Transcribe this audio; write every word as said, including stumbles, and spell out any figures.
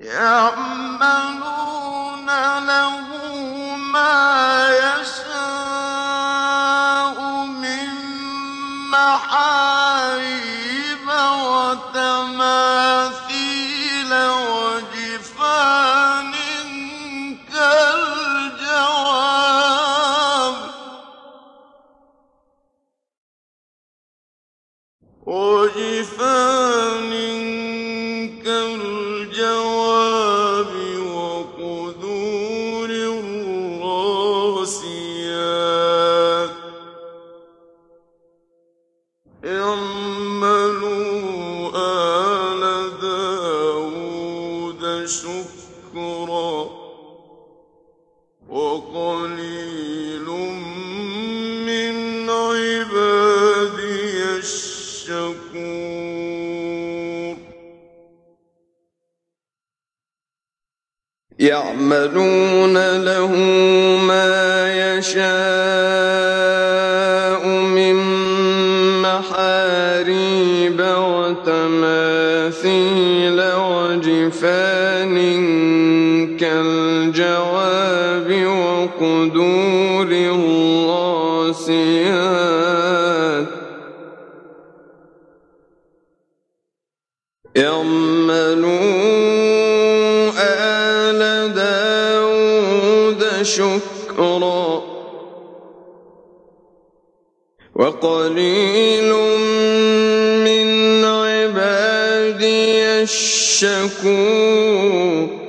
يَعْمَلُونَ لَهُ مَا يَشَاءُ مِن مَّحَارِيبَ وَتَمَاثِيلَ وَجِفَانٍ كَالْجَوَابِ وَجِفَانٍ كَالْجَوَابِ وَقُدُورٍ رَّاسِيَاتٍ اعْمَلُوا آلَ دَاوُودَ شُكْرًا وَقَلِيلٌ مِّنْ عِبَادِيَ الشَّكُورُ يَعْمَلُونَ لَهُ مَا يَشَاءُ مِن مَّحَارِيبَ وَتَمَاثِيلَ وَجِفَانٍ كَالْجَوَابِ وَقُدُورٍ رَّاسِيَاتٍ اعْمَلُوا آلَ دَاوُودَ شُكْرًا وَقَلِيلٌ مِّنْ عِبَادِيَ الشَّكُورُ